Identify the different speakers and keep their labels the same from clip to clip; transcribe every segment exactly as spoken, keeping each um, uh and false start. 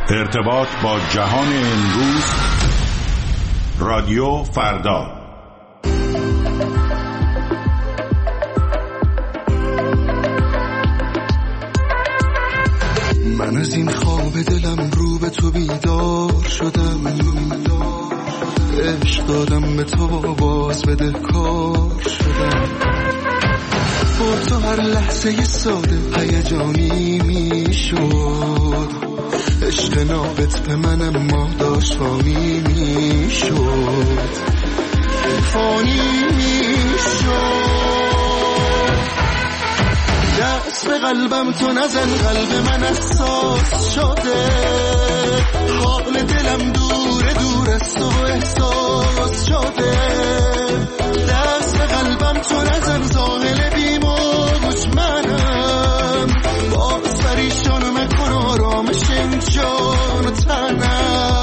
Speaker 1: ارتباط با جهان امروز، رادیو فردا.
Speaker 2: من از این خواب دلم رو به تو بیدار شدم، عشق دادم به تو باز بده کار شدم، با تو هر لحظه ی ساده هیجانی می شد، عشق نابت به من اما داشت فانی می شد، فانی می شد. دست به قلبم تو نزن، قلب من حساس شده، حال دلم دوره دور از تو احساس شده. دست به قلبم تو نزن، ساحل بیموج منم، باز پریشان مکن آرامش این جان و تنم.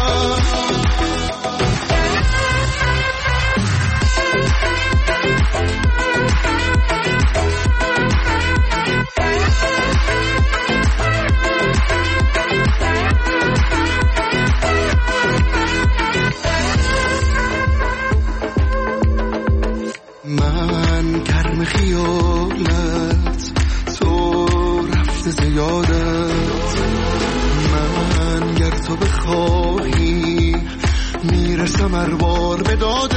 Speaker 2: من گرم خیالت، تو رفته زیادت، من گر تو بخواهی میرسم هر بار به دادت.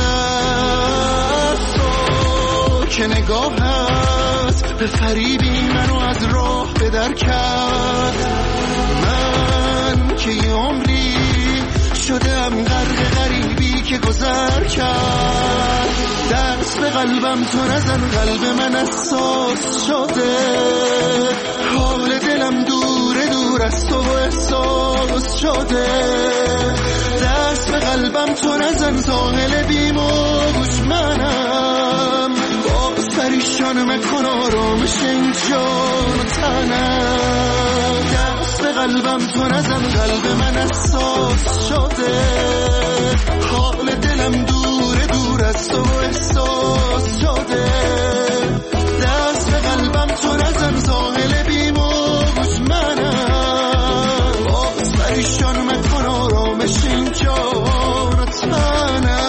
Speaker 2: تو که نگاهت به فریبی منو از راه به در کرد، من که یه عمری شدم غرق غریبی که گذر کرد. دست به قلبم تو نزن، قلب من حساس شده، حال دلم دوره دور از تو احساس شده. دست به قلبم تو نزن، ساحل بیموج منم، باز پریشان مکن آرامش این جان و تنم. دست به قلبم تو نزن، قلب من حساس شده، حال دلم دوره دور از تو احساس شده. دست به قلبم تو نزن، ساحل بیموج منم، باز پریشان مکن آرامش این جان و تنم.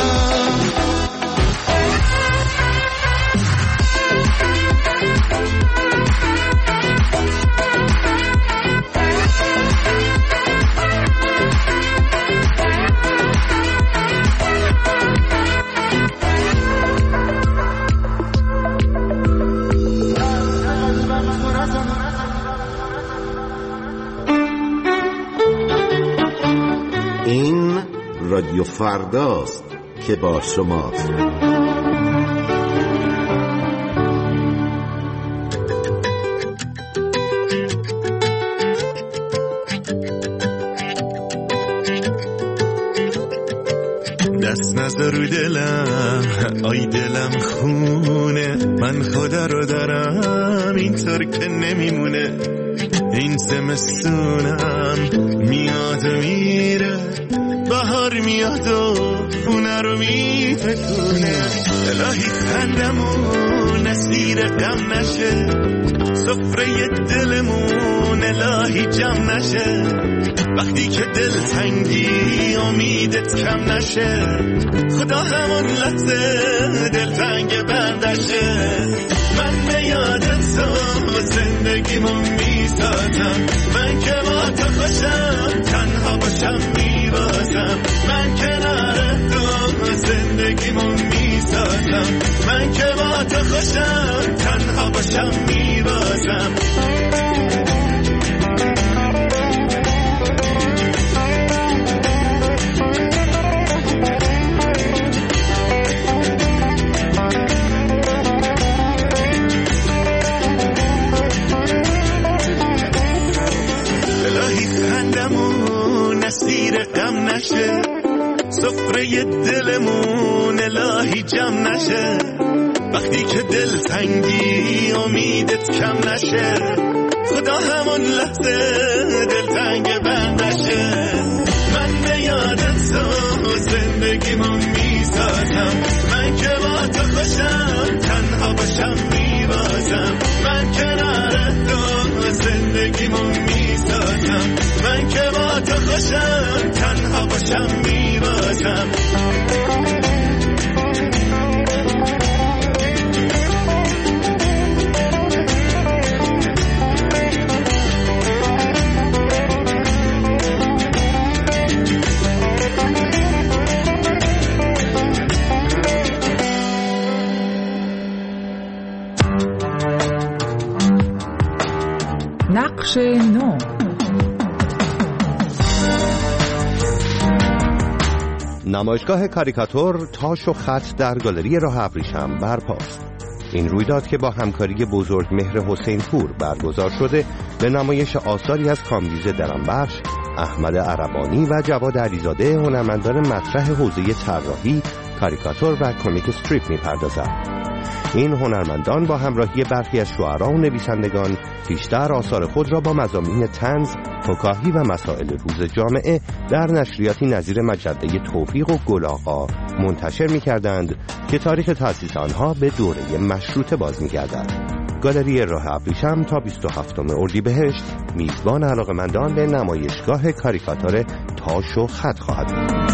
Speaker 3: این رادیو فرداست که با شماست.
Speaker 4: دست نذار رو دلم، آی دلم خونه، من خدا رو دارم اینطور که نمیمونه. این زمستونم میاد و میره، بهار میاد و خونه رو میتکونه. الهی خندمون اسیر غم نشه، سفره دلمون الهی جمع نشه. وقتی که دل تنگی امیدت کم نشه، خدا همون لحظه دل تنگ بندشه. من به یادت تو زندگیمو میسازم، من که با تو خوشم تنها باشم میبازم. من کنار تو زندگیمو میسازم، من که با تو خوشم تنها باشم میبازم. اسیر غم نشه، سفره دلمون الهی جمع نشه. وقتی که دل تنگی امیدت کم نشه، خدا همون لحظه دل تنگ بندشه. من به یادت تو زندگیمو میسازم، من که با تو خوشم تنها باشم میبازم. من کنار تو زندگیمو میسازم، من که باشم تنها باشم میبازم.
Speaker 5: نقش نو.
Speaker 6: نمایشگاه کاریکاتور تاش و خط در گالری راه ابریشم برپاست. این رویداد که با همکاری بزرگ مهر حسین پور برگزار شده به نمایش آثاری از کامبیز درنبخش، احمد عربانی و جواد علیزاده هنرمندان مطرح حوزه طراحی، کاریکاتور و کمیک استریپ می‌پردازد. این هنرمندان با همراهی برخی از شعرا و نویسندگان بیشتر آثار خود را با مضامین طنز، فکاهی و مسائل روز جامعه در نشریاتی نظیر مجله توفیق و گل‌آقا منتشر می‌کردند که تاریخ تأسیس آنها به دوره مشروطه باز می‌گردد. گالری راه ابریشم تا بیست و هفتم اردیبهشت میزبان علاقه‌مندان به نمایشگاه کاریکاتور تاش و خط خواهد بود.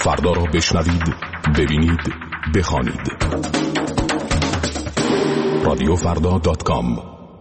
Speaker 5: فردا را بشنوید، ببینید، بخوانید. رادیو فردا دات کام.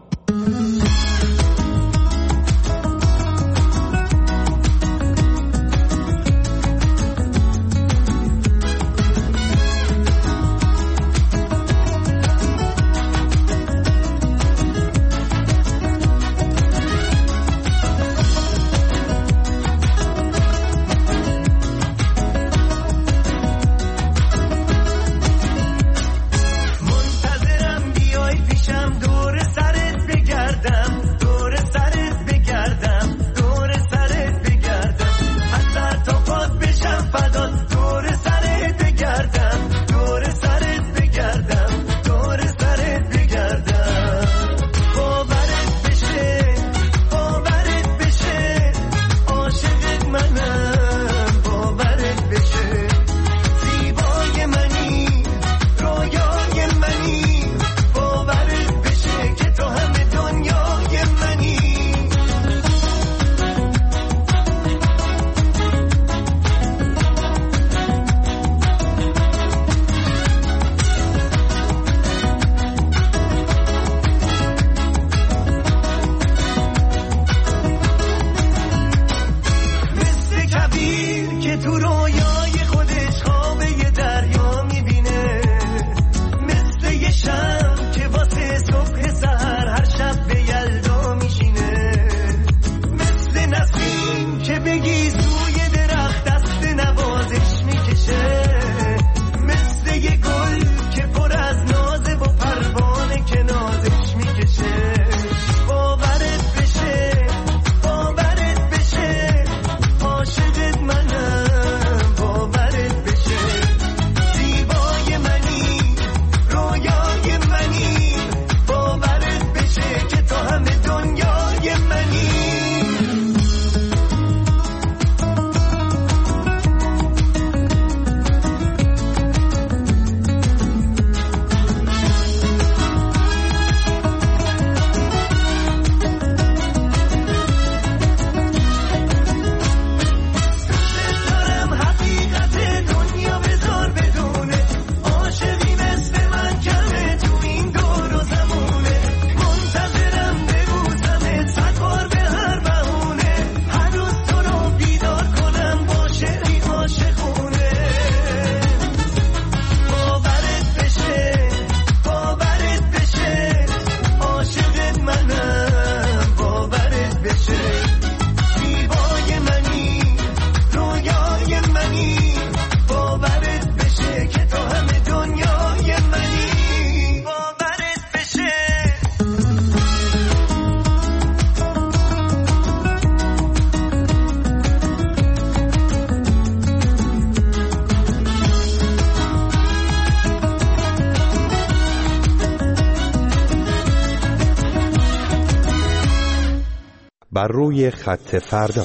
Speaker 6: بر روی خط فردا.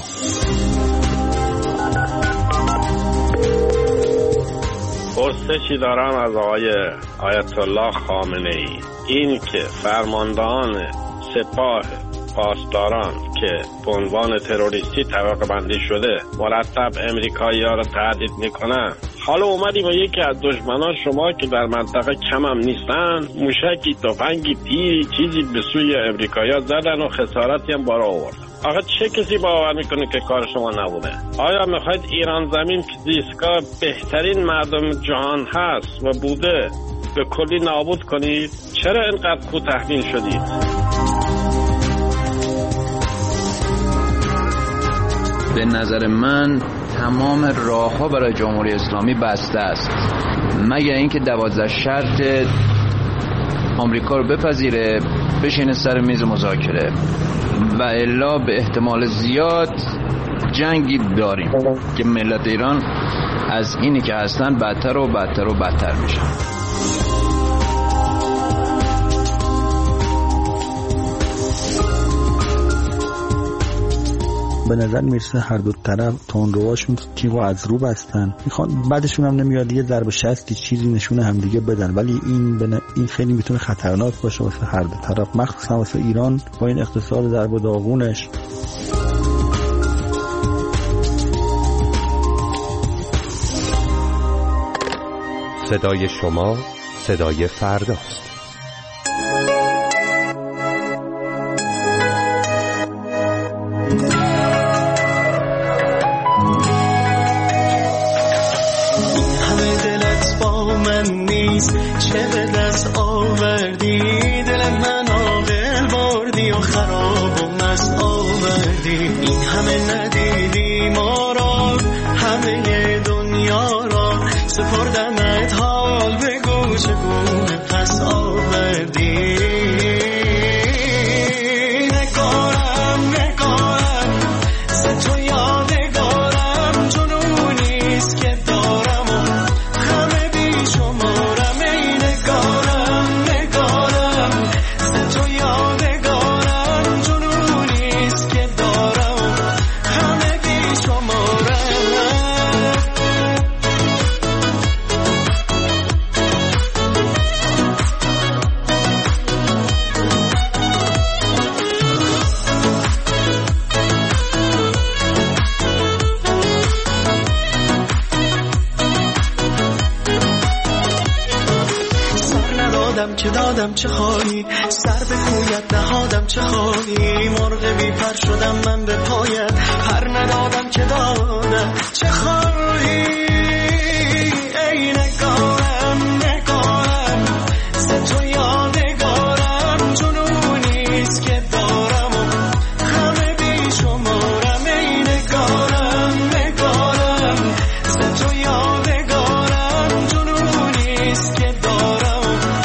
Speaker 7: پرسشی دارم از آقای آیت الله خامنه ای. این که فرماندهان سپاه پاسداران که به عنوان تروریستی طبقه بندی شده مرتب امریکایی‌ها را تهدید میکنن، حالا اومدی با یکی از دشمنان شما که در منطقه کم هم نیستن موشکی، تفنگی، تیری چیزی به سوی امریکایی‌ها زدن و خسارتی هم بارا آوردن. آخه چه کسی باور میکنه که کار شما نبوده؟ آیا میخواید ایران زمین که زیستگاه بهترین مردم جهان هست و بوده به کلی نابود کنید؟ چرا اینقدر کوتاه‌بین شدید؟
Speaker 8: به نظر من تمام راه‌ها برای جمهوری اسلامی بسته است، مگر اینکه دوازده شرط آمریکا رو بپذیره، بشینه سر میز مذاکره، و الا به احتمال زیاد جنگی داریم که ملت ایران از اینی که هستن بدتر و بدتر و بدتر میشن.
Speaker 9: به نظر میرسه هر دو طرف تندروهاشون تیغو از رو بستن، میخوان بعدشون هم نمیاد یه ضربه شستی چیزی نشونه همدیگه بدن، ولی این بنا... این خیلی میتونه خطرناک باشه واسه هر دو طرف، مخصوصا واسه ایران با این اقتصاد ضرب و داغونش.
Speaker 6: صدای شما صدای فرداست.
Speaker 2: این همه دلت با من نیست، چه به دست آوردی؟ دل من عاقل بردی و خراب و مست آوردی. این همه ندیدی ما را، همه دنیا را سپردمت، حال بگو چگونه پس آوردی. نگارم نگارم ز تو یادگارم، جنونیست که دارم و همه بی شمارم. ای نگارم نگارم ز تو یادگارم، جنونیست که دارم و همه بی شمارم. چه دادم چه خواهی، سر به کویت نهادم چه خواهی. مرغ بی پر شدم من به پایت، پر ندادم که دادم چه خواهی. ای نگارم نگارم ز تو یادگارم، جنونیست که دارم و همه بی شمارم. ای نگارم نگارم ز تو یادگارم، جنونیست که دارم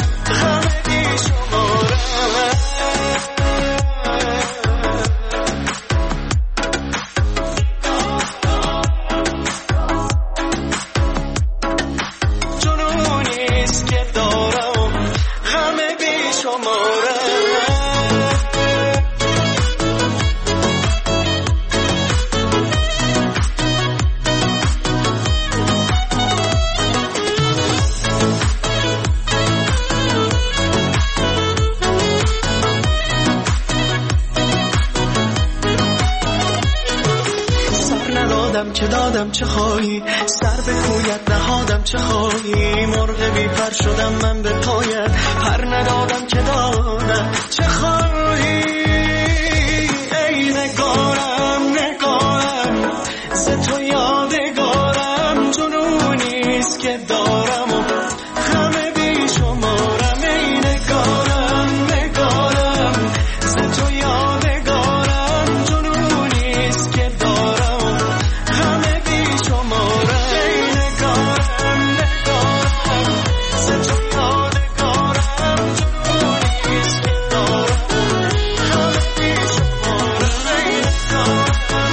Speaker 2: چه دادم چه خواهی، سر به کویت نهادم چه خواهی. مرغ بی پر شدم من به پایت، پر ندادم که دادم چه خواهی. ای نگارم نگارم ز تو یادگارم، جنونیست که دارم و همه بی شمارم. ای نگارم نگارم ز تو یادگارم، جنونیست که دارم همه بی شمارم. ای نگارم نگارم ز تو یادگارم، جنونیست که دارم همه بی شمارم. ای نگارم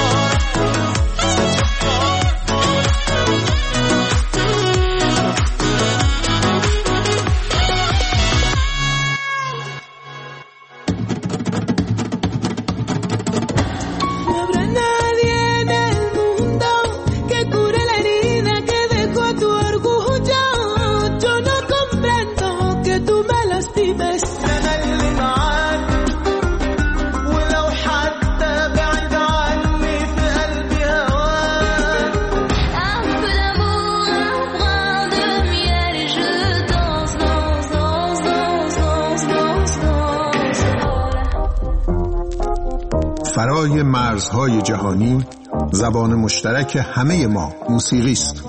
Speaker 10: فرای مرزهای جهانی، زبان مشترک همه ما موسیقی است.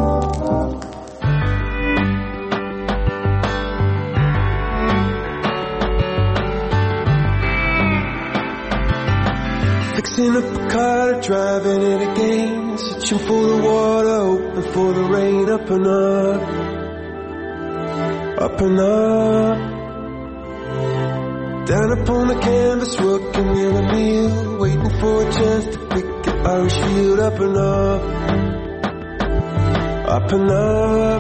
Speaker 2: Fixing up a car, driving it again, searching for the water, hoping for the rain. Up and up, up and up, down upon the canvas, working in a meal, waiting for a chance to pick an Irish field. Up and up, up and up,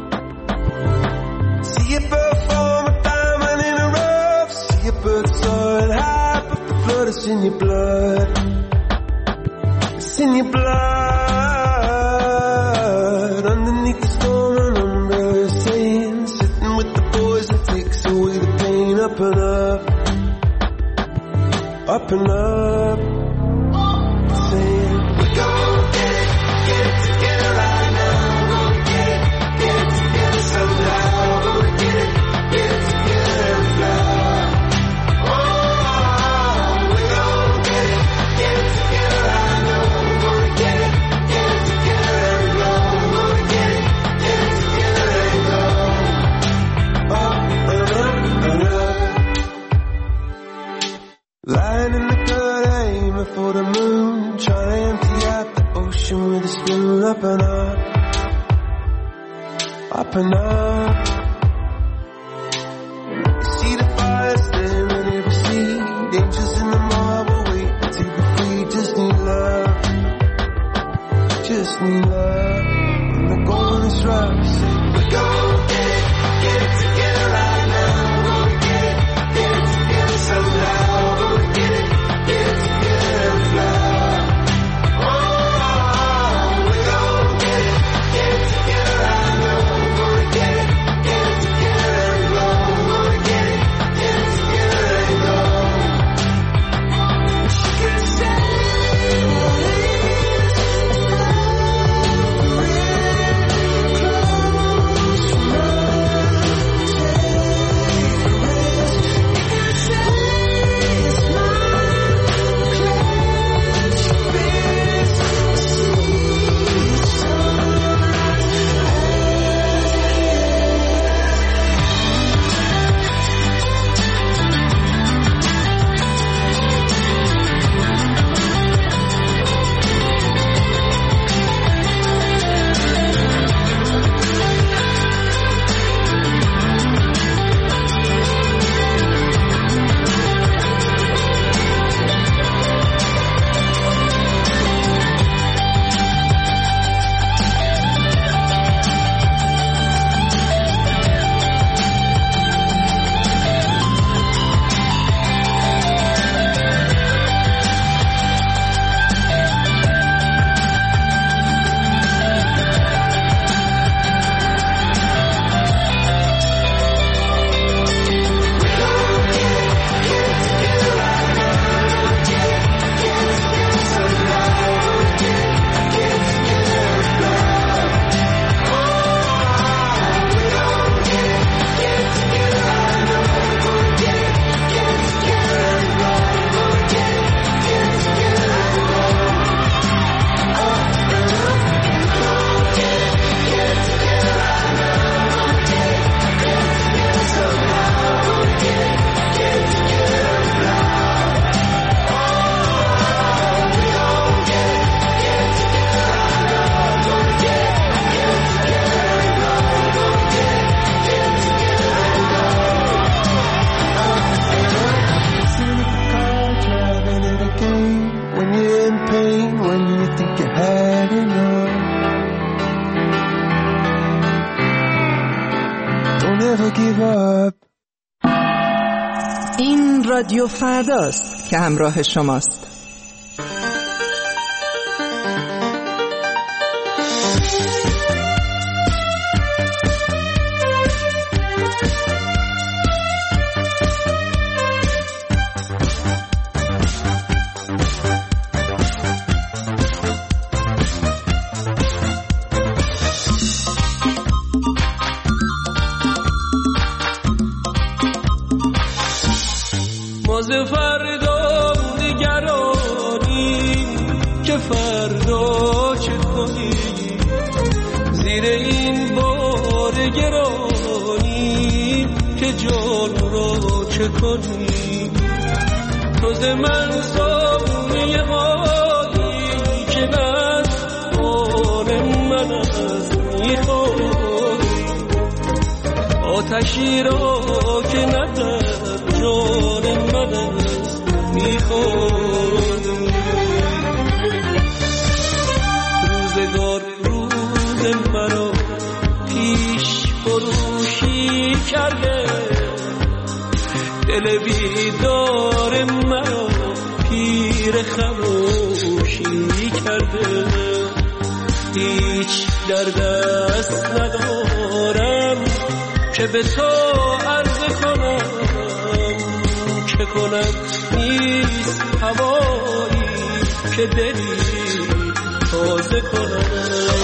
Speaker 2: see a bird form a diamond in a rough, see a bird soaring high, but the flood is in your blood, it's in your blood. Underneath the storm, an umbrella is saying, sitting with the boys that takes away the pain. Up and up, up and up, saying we're gonna get it, get it together right now. We're gonna get it, get it together.
Speaker 11: Lying in the good aiming for the moon, trying to empty out the ocean with a spoon. Up and up, up and up. See the fire stand ready to see. Angels in the marble waiting to be free. Just need love, just need love. When the going is rough, say we're gonna get it, get it together right now. We're gonna get it, get it together somehow. We're gonna get it, get it together and fly. Oh, we're gonna get it, get it together right now. We're gonna get it, get it together and go. We're gonna get it, get it together and go. She can say what it is,
Speaker 12: این رادیو فرداست که همراه شماست.
Speaker 11: فردا نگرانی که فردا چه کنی، زیر این بار گرانی که جان را چه کنی. تو ز من سامونی حالی که من آن من از میخوری، آتشی را که ندر جان من از میخوری. روزگار روز مرا پیش فروشی کرده، دل بیدار مرا پیر خموشی کرده. هیچ در دست ندارم که به تو عرض کنم، چه کنم نیست هوایی که دلی تازه کنم.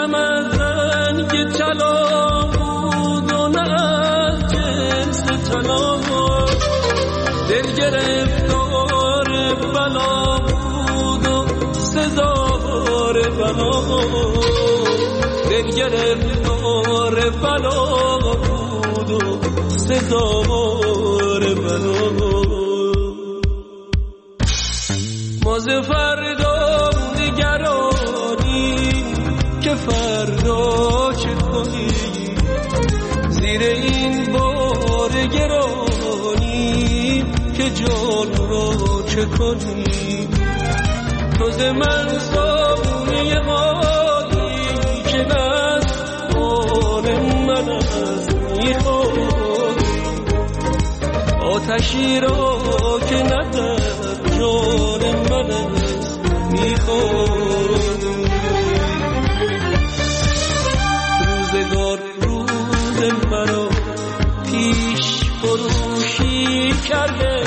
Speaker 13: دلم از رنگ طلا بود و نه از جنس طلا، دل گرفتار بلا بود و سزار بلا، دل گرفتار بلا بود و سزار بلا. ما ز فردا نگرانی که فردا چه کنی، زیر این بار گرانی که جان را چه کنی. تو ز من صابونی غالی که نزدان من از میخوری، آتشی را که ندر جان من از میخوری. روزگار روز مرا پیش فروشی کرده،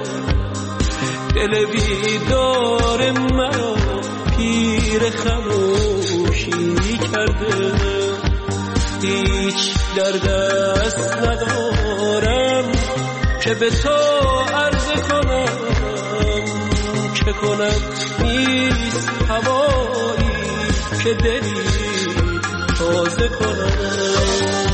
Speaker 13: دل بیدار مرا پیر خموشی کرده. هیچ در دست ندارم که به تو عرض کنم، چه کنم نیست هوایی که دلی تازه کنم.